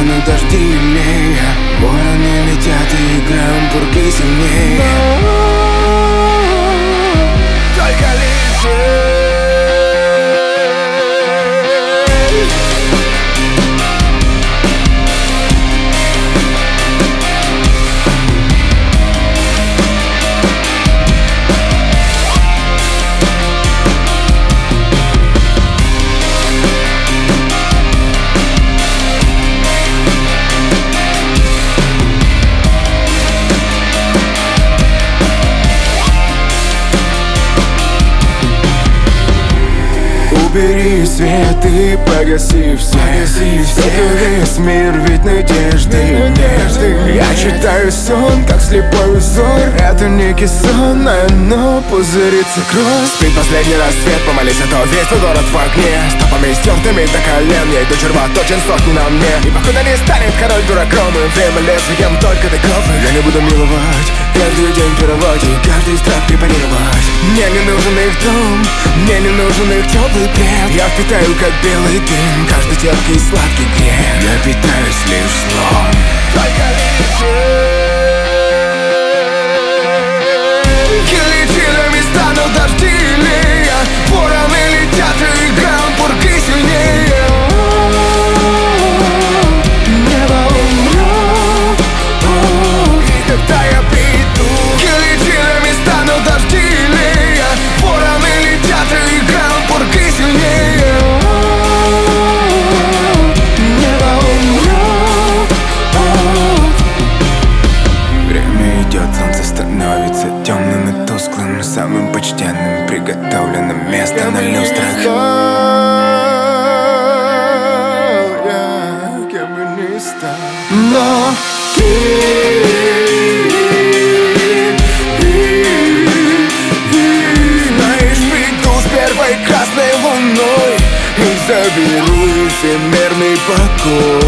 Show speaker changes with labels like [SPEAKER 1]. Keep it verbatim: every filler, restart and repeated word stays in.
[SPEAKER 1] станут дождливее, вороны летят и играем пурги сильнее. Только лишь убери свет и погаси все, погаси все. Это весь мир, ведь надежды, надежды. Я читаю сон, как слепой узор. Это некий сон, а оно пузырится кровь. Спит последний рассвет, помолись, а то весь город в огне. Стопами стертыми до колен, я иду червоточен, сотни на мне. И походу не станет король дураком, и время лезвием только до крови. Я не буду миловать, каждый день пировать и каждый страх препарировать. Мне не нужен их дом, мне не нужен их теплый плед. Я впитаю, как белый дым, каждый терпкий и сладкий грех. Я питаюсь лишь злом, только лишь летилами станут дождливее, вороны летят и играем пурги сильнее. Небо умрет, и когда я приду, летилами станут дождливее, вороны летят и играем пурги сильнее. Небо умрет. Время идет, солнце становится темным и тусклым, самым почтенным, приготовленным место на люстрах. Кем бы ни стал, но ты красной луной и заберу всемирный покой.